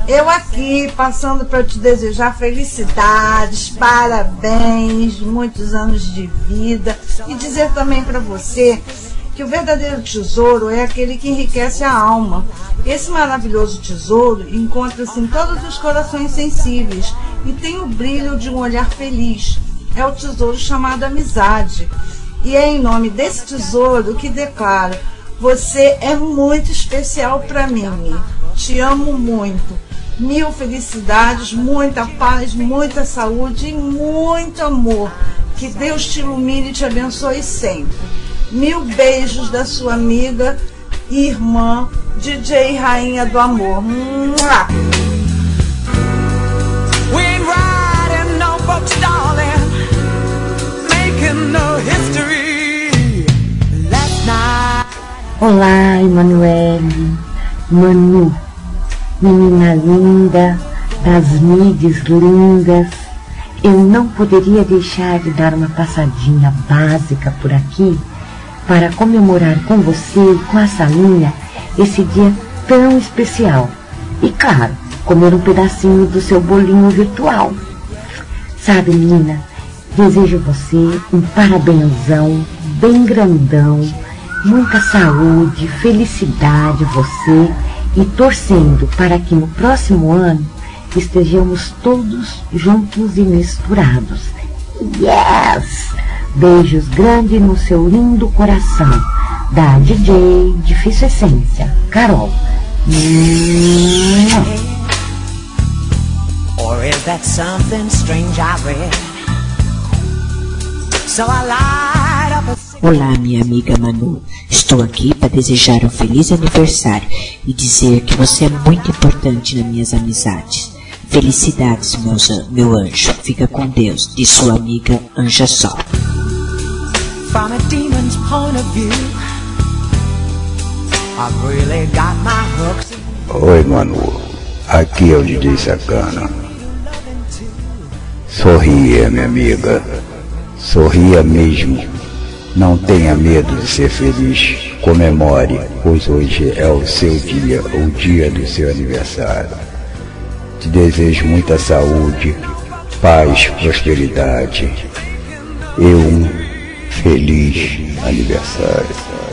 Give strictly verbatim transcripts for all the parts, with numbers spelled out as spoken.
Eu aqui passando para te desejar felicidades, parabéns, muitos anos de vida e dizer também para você que o verdadeiro tesouro é aquele que enriquece a alma. Esse maravilhoso tesouro encontra-se em todos os corações sensíveis e tem o brilho de um olhar feliz. É o tesouro chamado amizade. E é em nome desse tesouro que declaro: você é muito especial para mim. Te amo muito. Mil felicidades, muita paz, muita saúde e muito amor. Que Deus te ilumine e te abençoe sempre. Mil beijos da sua amiga e irmã D J Rainha do Amor. Mua! Olá, Emanuele, Manu, menina linda, das mídias lindas. Eu não poderia deixar de dar uma passadinha básica por aqui para comemorar com você e com a Salinha esse dia tão especial. E claro, comer um pedacinho do seu bolinho virtual. Sabe, menina, desejo você um parabénsão bem grandão, muita saúde, felicidade você, e torcendo para que no próximo ano estejamos todos juntos e misturados. Yes! Beijos grandes no seu lindo coração. Da D J Difícil Essência, Carol. Or is that something strange I read? So I light up a... Olá, minha amiga Manu. Estou aqui para desejar um feliz aniversário e dizer que você é muito importante nas minhas amizades. Felicidades, meus, meu anjo. Fica com Deus, de sua amiga Anja Sol. From a demon's point of view, I've really got my hooks. Oi, Manu. Aqui é o D J Sacana. Sorria, minha amiga. Sorria mesmo. Não tenha medo de ser feliz. Comemore, pois hoje é o seu dia, o dia do seu aniversário. Te desejo muita saúde, paz, prosperidade e um feliz aniversário.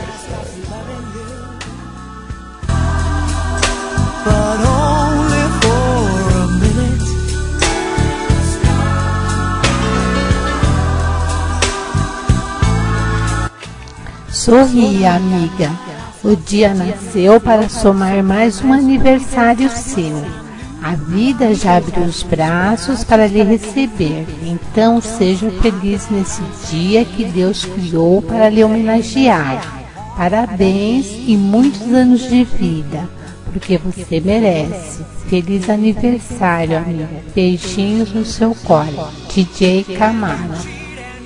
Sorria, amiga. O dia nasceu para somar mais um aniversário seu. A vida já abriu os braços para lhe receber. Então seja feliz nesse dia que Deus criou para lhe homenagear. Parabéns e muitos anos de vida, porque você merece. Feliz aniversário, amiga. Beijinhos no seu colo. D J Camara.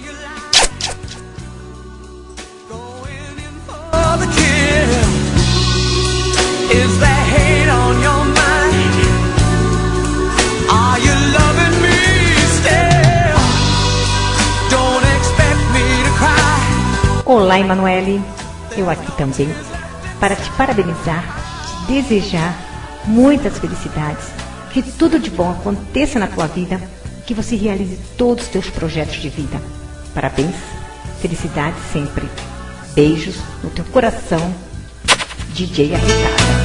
Is there hate on your mind? Are you loving me still? Don't expect me to cry. Olá, Emanuele. Eu aqui também para te parabenizar, te desejar muitas felicidades, que tudo de bom aconteça na tua vida, que você realize todos os teus projetos de vida. Parabéns, felicidade sempre. Beijos no teu coração, D J Arretada.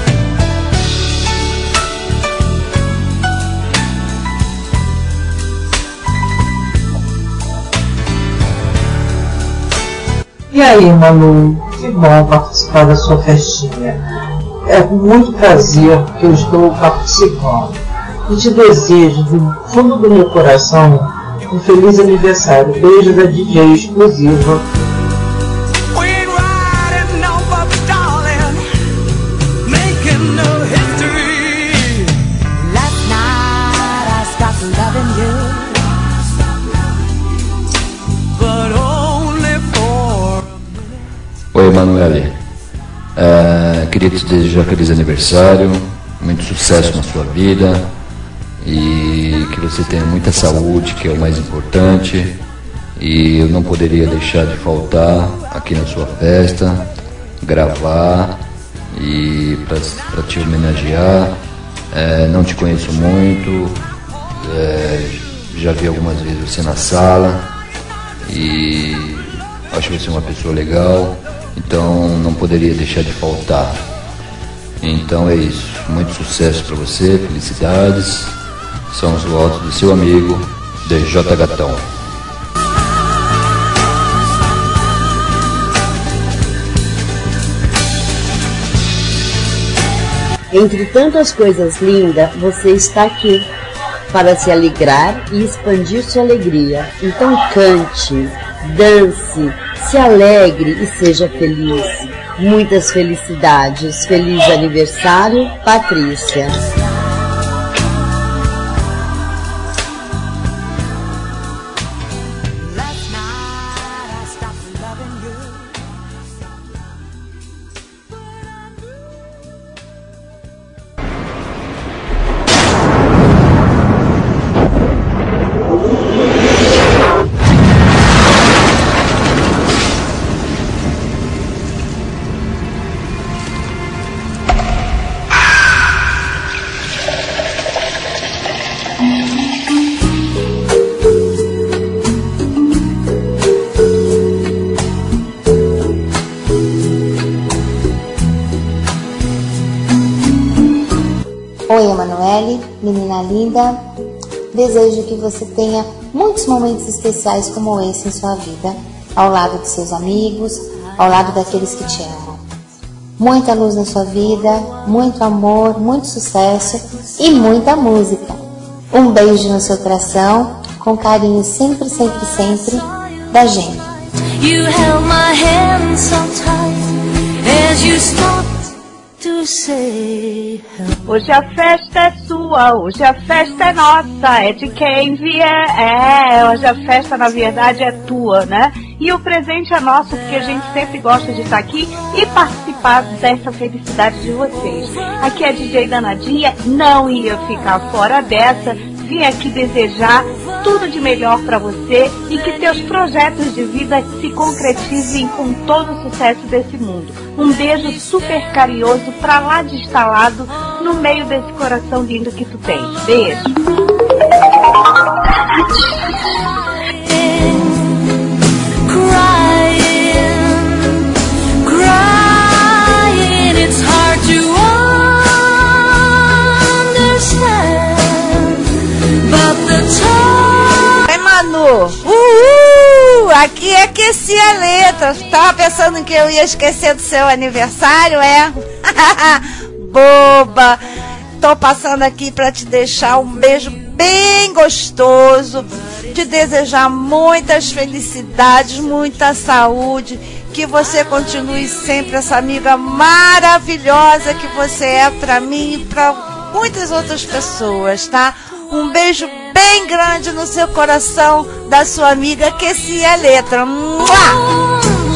E aí, Manu, que bom participar da sua festinha. É com muito prazer que eu estou participando. E te desejo, do fundo do meu coração, um feliz aniversário. Beijo da D J exclusiva. Oi, Emanuele. Uh, queria te desejar feliz aniversário, muito sucesso na sua vida e que você tenha muita saúde, que é o mais importante. E eu não poderia deixar de faltar aqui na sua festa, gravar e para te homenagear É, não te conheço muito, é, já vi algumas vezes você na sala e acho você uma pessoa legal, então não poderia deixar de faltar. Então é isso, muito sucesso para você, felicidades, são os votos do seu amigo D J Gatão. Entre tantas coisas lindas, você está aqui para se alegrar e expandir sua alegria. Então cante, dance, se alegre e seja feliz. Muitas felicidades. Feliz aniversário, Patrícia. Oi, Emanuele, menina linda. Desejo que você tenha muitos momentos especiais como esse em sua vida, ao lado de seus amigos, ao lado daqueles que te amam. Muita luz na sua vida, muito amor, muito sucesso e muita música. Um beijo no seu coração, com carinho sempre, sempre, sempre, da gente. You held my hand so tight as you stopped. Hoje a festa é sua, hoje a festa é nossa, é de quem vier. É, hoje a festa na verdade é tua, né? E o presente é nosso, porque a gente sempre gosta de estar aqui e participar dessa felicidade de vocês. Aqui é a D J Danadinha, não ia ficar fora dessa. Vim aqui desejar tudo de melhor para você e que teus projetos de vida se concretizem com todo o sucesso desse mundo. Um beijo super carinhoso pra lá de instalado no meio desse coração lindo que tu tem. Beijo. Oi, Manu. Uhul! Aqui aqueci a letra. Tava pensando que eu ia esquecer do seu aniversário, é? Boba. Tô passando aqui pra te deixar um beijo bem gostoso, te desejar muitas felicidades, muita saúde, que você continue sempre essa amiga maravilhosa que você é pra mim e pra muitas outras pessoas, tá? Um beijo bem grande no seu coração da sua amiga Kessia a Letra. Mua!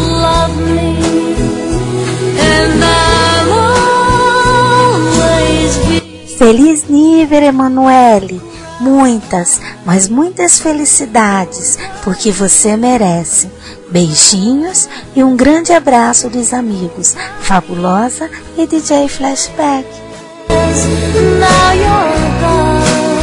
Feliz nível, Emanuele. Muitas, mas muitas felicidades, porque você merece. Beijinhos e um grande abraço dos amigos Fabulosa e D J Flashback. Now you're gone.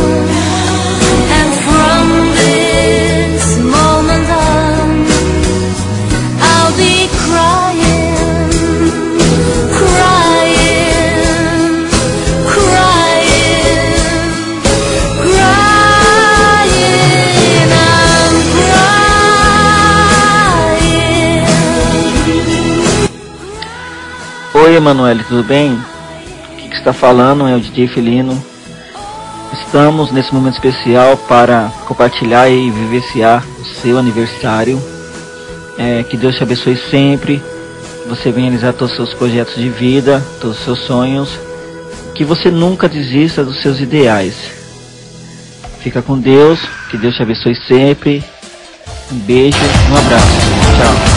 Oi, Emanuele, tudo bem? O que está falando é o D J Felino. Estamos nesse momento especial para compartilhar e vivenciar o seu aniversário. É, que Deus te abençoe sempre, que você venha realizar todos os seus projetos de vida, todos os seus sonhos, que você nunca desista dos seus ideais. Fica com Deus, que Deus te abençoe sempre. Um beijo, um abraço, tchau.